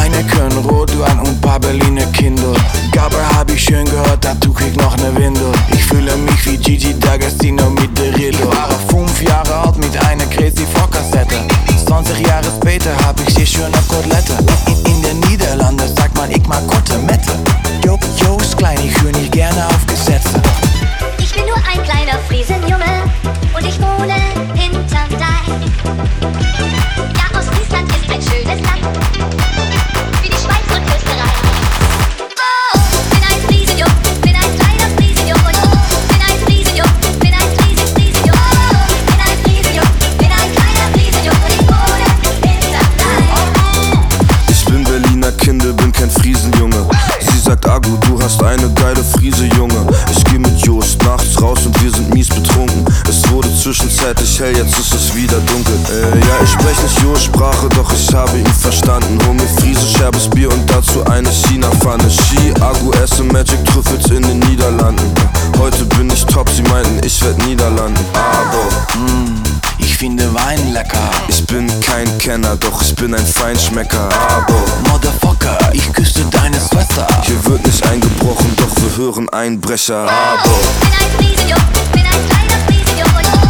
Heineken, Rotwein und paar Berliner Kinder. Gabber hab ich schön gehört, dazu krieg noch ne Windel. Ich fühle mich wie Gigi D'Agostino mit der Rille. Ich war 5 Jahre alt mit einer Crazy Vorkassette. 20 Jahre später hab ich hier schöne Kotelette. In den Niederlanden sagt man, ich mag Kotelette. Joost klein, ich höre nicht gerne auf Gesetze. Ich bin nur ein kleiner Friesenjunge und ich wohne hinterm Deich. Ja, Ostfriesland ist ein schönes Land, wie die Schweiz und Österreich. Oh, bin ein Friesenjung, bin ein kleiner Friesenjung und bin ein Friesenjung, bin ein Friesenjung. Oh, bin ein Friesenjung, bin ein kleiner Friesenjung und ich wohne hinterm Deich. Ich bin Berliner Kinder, bin kein Friesenjunge. Sie sagt, Agu, du hast eine geile Friese, Junge. Ich geh mit Joost nachts raus und wir sind mies betrunken. Es wurde zwischenzeitlich hell, jetzt ist es wieder dunkel. Ja, ich sprech nicht Joost-Sprache, doch ich habe ihn verstanden. Hol mir Friese, scherbes Bier und dazu eine China-Pfanne. Ski, Agu, esse Magic Trüffels in den Niederlanden. Heute bin ich top, sie meinten, ich werd Niederlanden. Aber Ich finde Wein lecker. ich bin kein Kenner, doch ich bin ein Feinschmecker. Aber Motherfucker, ich küsse deine Schwester. hier wird nicht eingebrochen, doch wir hören Einbrecher. Aber Bin ein Friesenjung, bin ein kleiner Friesenjung und